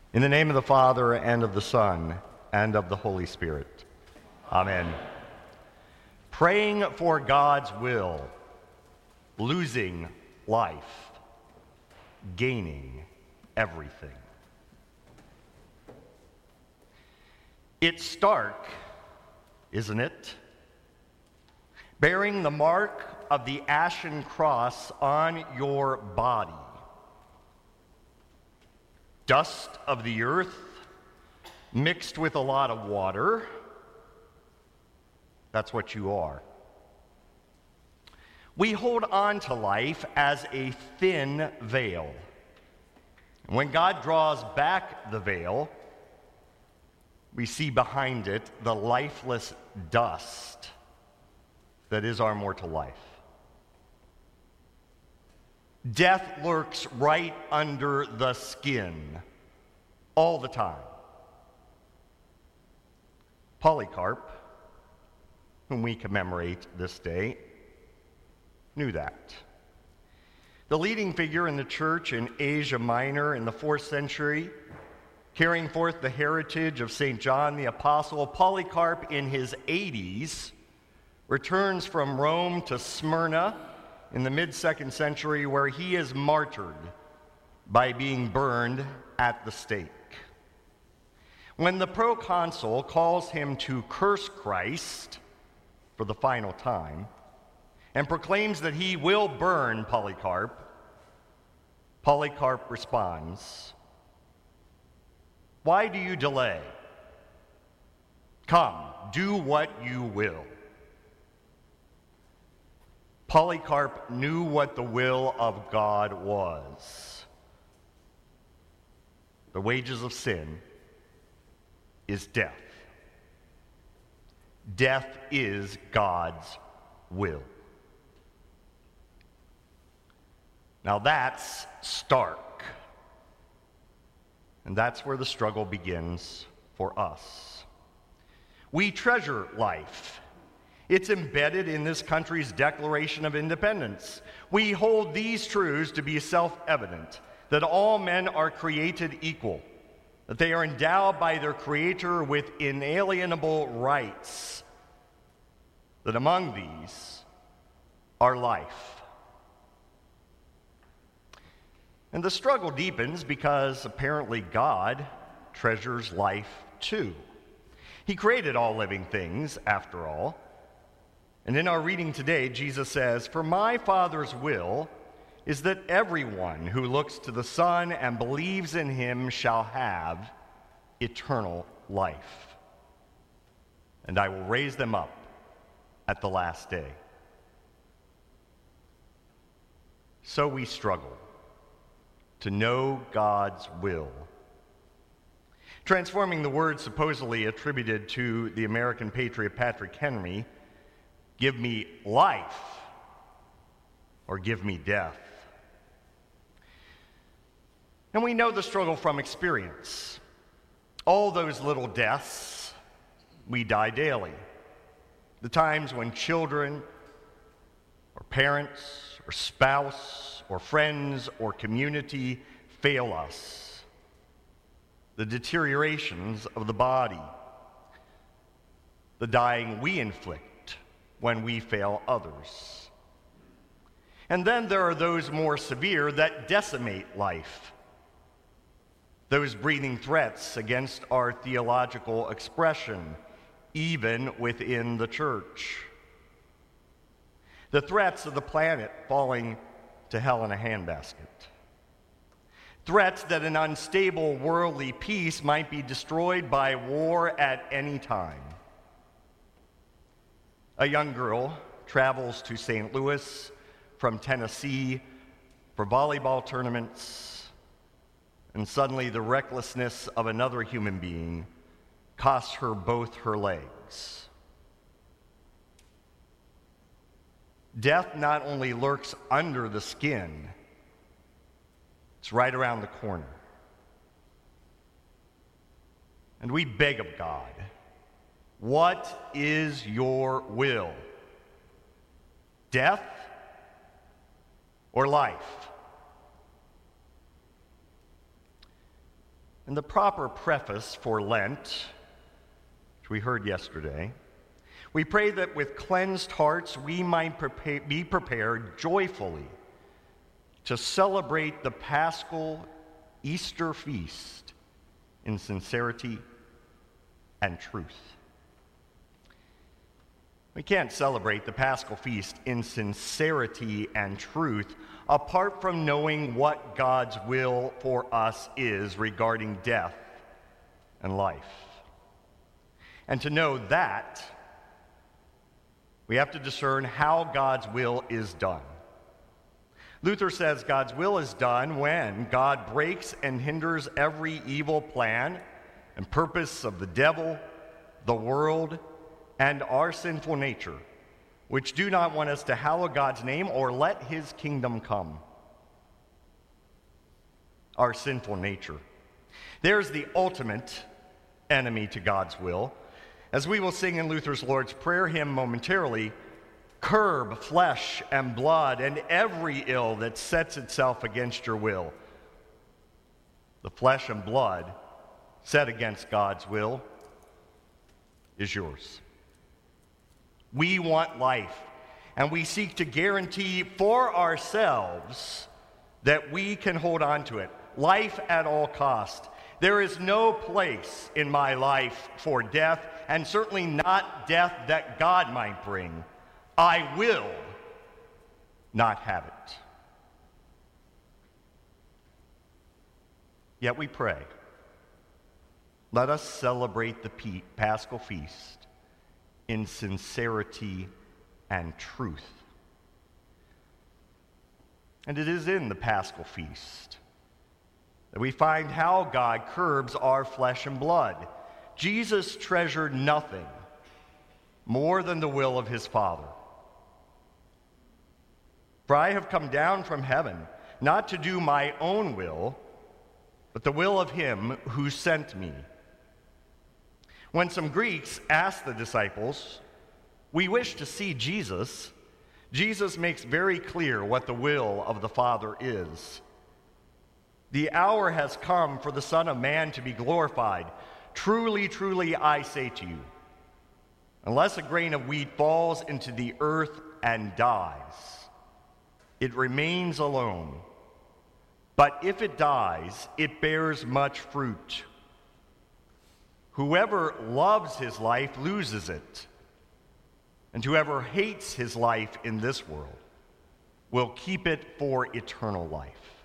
In the name of the Father, and of the Son, and of the Holy Spirit. Amen. Praying for God's will, losing life, gaining everything. It's stark, isn't it? Bearing the mark of the ashen cross on your body. Dust of the earth mixed with a lot of water. That's what you are. We hold on to life as a thin veil. When God draws back the veil, we see behind it the lifeless dust that is our mortal life. Death lurks right under the skin all the time. Polycarp, whom we commemorate this day, knew that. The leading figure in the church in Asia Minor in the 4th century, carrying forth the heritage of St. John the Apostle, Polycarp in his 80s returns from Rome to Smyrna in the mid-2nd century, where he is martyred by being burned at the stake. When the proconsul calls him to curse Christ for the final time and proclaims that he will burn Polycarp, Polycarp responds, "Why do you delay? Come, do what you will." Polycarp knew what the will of God was. The wages of sin is death. Death is God's will. Now that's stark. And that's where the struggle begins for us. We treasure life. It's embedded in this country's Declaration of Independence. We hold these truths to be self-evident, that all men are created equal, that they are endowed by their Creator with inalienable rights, that among these are life. And the struggle deepens because apparently God treasures life too. He created all living things, after all. And in our reading today, Jesus says, "For my Father's will is that everyone who looks to the Son and believes in him shall have eternal life. And I will raise them up at the last day." So we struggle to know God's will. Transforming the word supposedly attributed to the American patriot Patrick Henry, "Give me life or give me death." And we know the struggle from experience. All those little deaths, we die daily. The times when children or parents or spouse or friends or community fail us. The deteriorations of the body. The dying we inflict when we fail others. And then there are those more severe that decimate life. Those breathing threats against our theological expression, even within the church. The threats of the planet falling to hell in a handbasket. Threats that an unstable worldly peace might be destroyed by war at any time. A young girl travels to St. Louis from Tennessee for volleyball tournaments, and suddenly the recklessness of another human being costs her both her legs. Death not only lurks under the skin, it's right around the corner. And we beg of God, what is your will? Death or life? In the proper preface for Lent, which we heard yesterday, we pray that with cleansed hearts we might be prepared joyfully to celebrate the Paschal Easter feast in sincerity and truth. We can't celebrate the Paschal feast in sincerity and truth apart from knowing what God's will for us is regarding death and life. And to know that, we have to discern how God's will is done. Luther says God's will is done when God breaks and hinders every evil plan and purpose of the devil, the world, and our sinful nature, which do not want us to hallow God's name or let his kingdom come. Our sinful nature. There's the ultimate enemy to God's will. As we will sing in Luther's Lord's Prayer hymn momentarily, curb flesh and blood and every ill that sets itself against your will. The flesh and blood set against God's will is yours. We want life, and we seek to guarantee for ourselves that we can hold on to it. Life at all cost. There is no place in my life for death, and certainly not death that God might bring. I will not have it. Yet we pray, let us celebrate the Paschal feast in sincerity and truth. And it is in the Paschal feast that we find how God curbs our flesh and blood. Jesus treasured nothing more than the will of his Father. For I have come down from heaven, not to do my own will, but the will of him who sent me. When some Greeks asked the disciples, "We wish to see Jesus," Jesus makes very clear what the will of the Father is. The hour has come for the Son of Man to be glorified. Truly, truly, I say to you, unless a grain of wheat falls into the earth and dies, it remains alone. But if it dies, it bears much fruit. Whoever loves his life loses it, and whoever hates his life in this world will keep it for eternal life.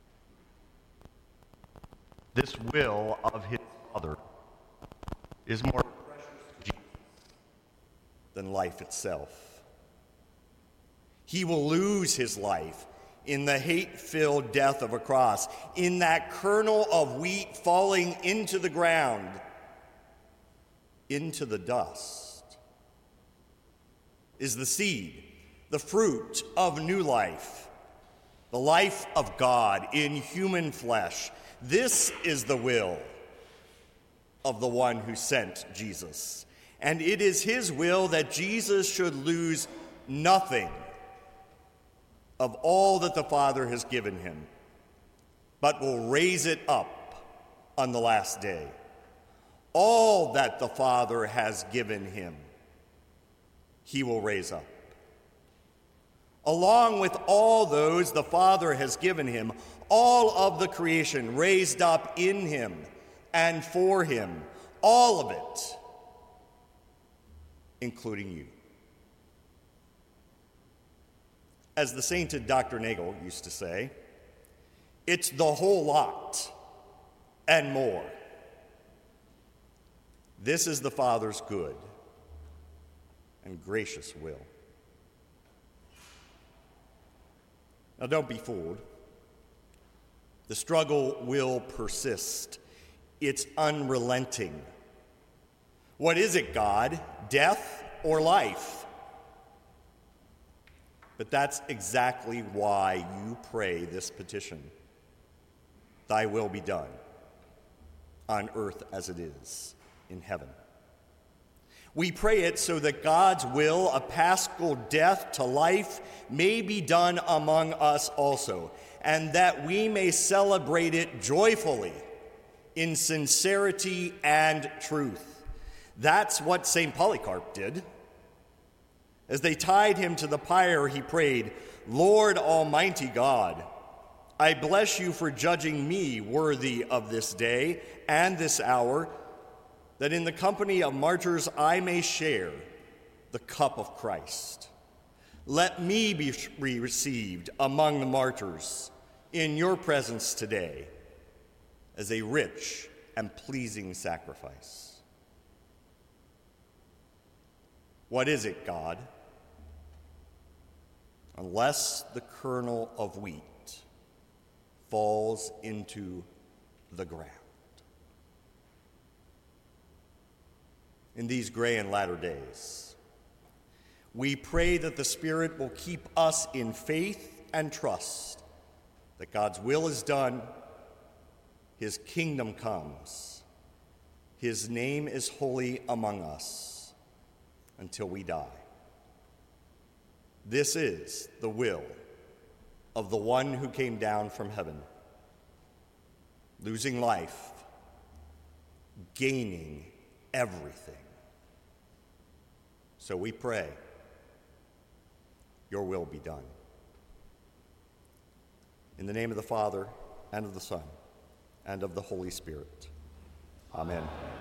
This will of his Father is more precious to Jesus than life itself. He will lose his life in the hate-filled death of a cross, in that kernel of wheat falling into the ground, into the dust, is the seed, the fruit of new life, the life of God in human flesh. This is the will of the one who sent Jesus. And it is his will that Jesus should lose nothing of all that the Father has given him, but will raise it up on the last day. All that the Father has given him, he will raise up. Along with all those the Father has given him, all of the creation raised up in him and for him, all of it, including you. As the sainted Dr. Nagel used to say, it's the whole lot and more. This is the Father's good and gracious will. Now, don't be fooled. The struggle will persist. It's unrelenting. What is it, God? Death or life? But that's exactly why you pray this petition. Thy will be done, on earth as it is in heaven. We pray it so that God's will, a paschal death to life, may be done among us also, and that we may celebrate it joyfully in sincerity and truth. That's what St. Polycarp did. As they tied him to the pyre, he prayed, "Lord Almighty God, I bless you for judging me worthy of this day and this hour, that in the company of martyrs I may share the cup of Christ. Let me be received among the martyrs in your presence today as a rich and pleasing sacrifice." What is it, God? Unless the kernel of wheat falls into the ground. In these gray and latter days, we pray that the Spirit will keep us in faith and trust that God's will is done, His kingdom comes, His name is holy among us until we die. This is the will of the one who came down from heaven, losing life, gaining everything. So we pray, your will be done. In the name of the Father, and of the Son, and of the Holy Spirit. Amen.